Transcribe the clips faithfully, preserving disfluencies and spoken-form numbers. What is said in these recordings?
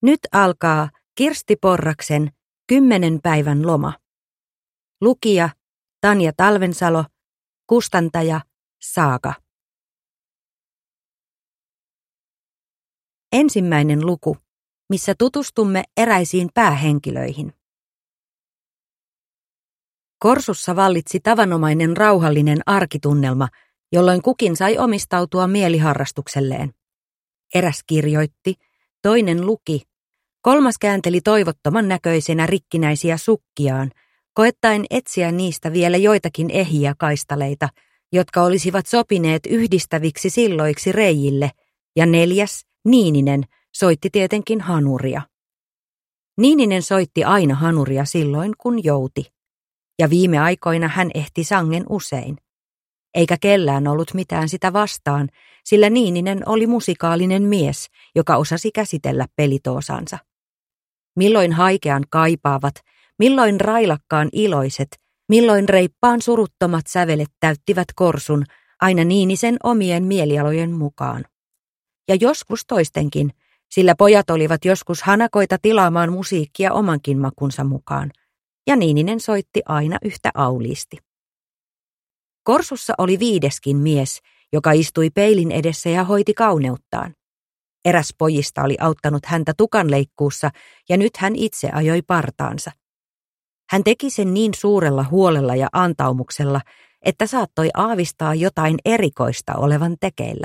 Nyt alkaa Kirsti Porraksen Kymmenen päivän loma. Lukija Tanja Talvensalo, kustantaja Saaka. Ensimmäinen luku, missä tutustumme eräisiin päähenkilöihin. Korsussa vallitsi tavanomainen rauhallinen arkitunnelma, jolloin kukin sai omistautua mieliharrastukselleen. Eräs kirjoitti, toinen luki, kolmas käänteli toivottoman näköisenä rikkinäisiä sukkiaan, koettaen etsiä niistä vielä joitakin ehiä kaistaleita, jotka olisivat sopineet yhdistäviksi silloiksi reijille, ja neljäs, Niininen, soitti tietenkin hanuria. Niininen soitti aina hanuria silloin, kun jouti, ja viime aikoina hän ehti sangen usein. Eikä kellään ollut mitään sitä vastaan, sillä Niininen oli musikaalinen mies, joka osasi käsitellä pelitoosansa. Milloin haikean kaipaavat, milloin railakkaan iloiset, milloin reippaan suruttomat sävelet täyttivät korsun aina Niinisen omien mielialojen mukaan. Ja joskus toistenkin, sillä pojat olivat joskus hanakoita tilaamaan musiikkia omankin makunsa mukaan, ja Niininen soitti aina yhtä auliisti. Korsussa oli viideskin mies, joka istui peilin edessä ja hoiti kauneuttaan. Eräs pojista oli auttanut häntä tukanleikkuussa, ja nyt hän itse ajoi partaansa. Hän teki sen niin suurella huolella ja antaumuksella, että saattoi aavistaa jotain erikoista olevan tekeillä.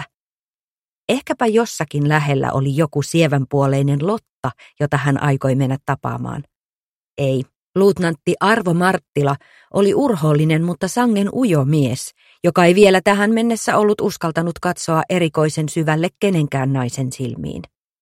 Ehkäpä jossakin lähellä oli joku sievänpuoleinen Lotta, jota hän aikoi mennä tapaamaan. Ei, luutnantti Arvo Marttila oli urhoollinen, mutta sangen ujo mies, joka ei vielä tähän mennessä ollut uskaltanut katsoa erikoisen syvälle kenenkään naisen silmiin.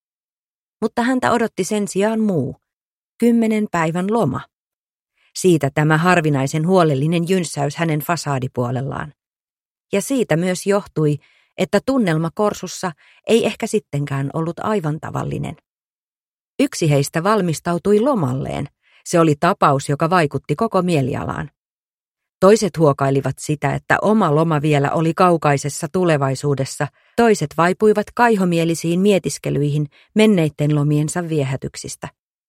Mutta häntä odotti sen sijaan muu, kymmenen päivän loma. Siitä tämä harvinaisen huolellinen jynssäys hänen fasaadipuolellaan. Ja siitä myös johtui, että tunnelma Korsussa ei ehkä sittenkään ollut aivan tavallinen. Yksi heistä valmistautui lomalleen. Se oli tapaus, joka vaikutti koko mielialaan. Toiset huokailivat sitä, että oma loma vielä oli kaukaisessa tulevaisuudessa, toiset vaipuivat kaihomielisiin mietiskelyihin menneitten lomiensa viehätyksistä.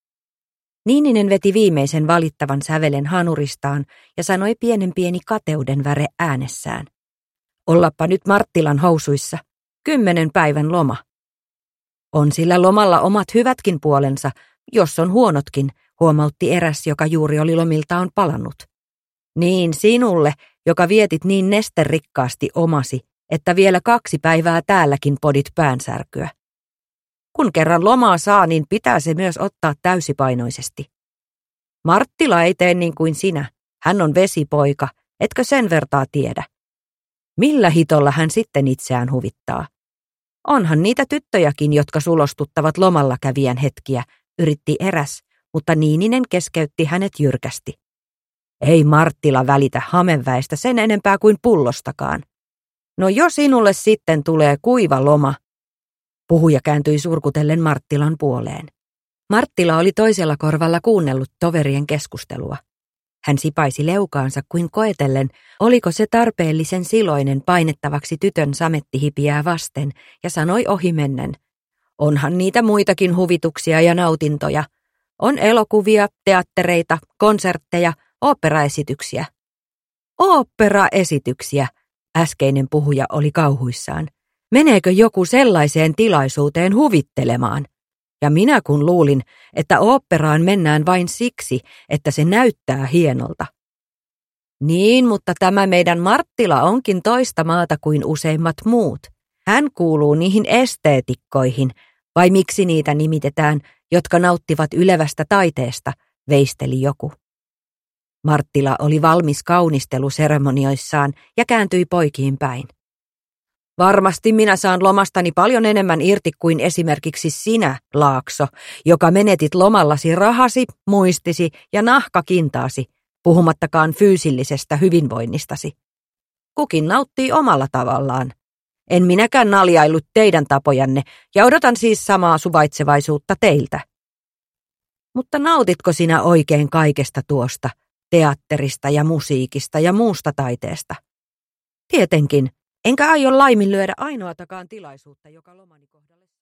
Niininen veti viimeisen valittavan sävelen hanuristaan ja sanoi pienen pieni kateuden väre äänessään. Ollappa nyt Marttilan housuissa, kymmenen päivän loma. On sillä lomalla omat hyvätkin puolensa, jos on huonotkin, huomautti eräs, joka juuri oli lomiltaan palannut. Niin sinulle, joka vietit niin nesterikkaasti omasi, että vielä kaksi päivää täälläkin podit päänsärkyä. Kun kerran lomaa saa, niin pitää se myös ottaa täysipainoisesti. Marttila ei tee niin kuin sinä, hän on vesipoika, etkö sen vertaa tiedä? Millä hitolla hän sitten itseään huvittaa? Onhan niitä tyttöjäkin, jotka sulostuttavat lomalla kävijän hetkiä, yritti eräs, mutta Niininen keskeytti hänet jyrkästi. Ei Marttila välitä hameväestä sen enempää kuin pullostakaan. No jo sinulle sitten tulee kuiva loma. Puhuja kääntyi surkutellen Marttilan puoleen. Marttila oli toisella korvalla kuunnellut toverien keskustelua. Hän sipaisi leukaansa kuin koetellen, oliko se tarpeellisen siloinen painettavaksi tytön samettihipiää vasten, ja sanoi ohimennen. Onhan niitä muitakin huvituksia ja nautintoja. On elokuvia, teattereita, konsertteja, oopperaesityksiä. Oopperaesityksiä, äskeinen puhuja oli kauhuissaan. Meneekö joku sellaiseen tilaisuuteen huvittelemaan? Ja minä kun luulin, että oopperaan mennään vain siksi, että se näyttää hienolta. Niin, mutta tämä meidän Marttila onkin toista maata kuin useimmat muut. Hän kuuluu niihin esteetikkoihin, vai miksi niitä nimitetään, jotka nauttivat ylevästä taiteesta, veisteli joku. Marttila oli valmis kaunisteluseremonioissaan ja kääntyi poikiin päin. Varmasti minä saan lomastani paljon enemmän irti kuin esimerkiksi sinä, Laakso, joka menetit lomallasi rahasi, muistisi ja nahkakintaasi, puhumattakaan fyysillisestä hyvinvoinnistasi. Kukin nauttii omalla tavallaan. En minäkään naljaillut teidän tapojanne ja odotan siis samaa suvaitsevaisuutta teiltä. Mutta nautitko sinä oikein kaikesta tuosta, teatterista ja musiikista ja muusta taiteesta? Tietenkin. Enkä aio laiminlyödä ainoatakaan tilaisuutta, joka lomani kohdalle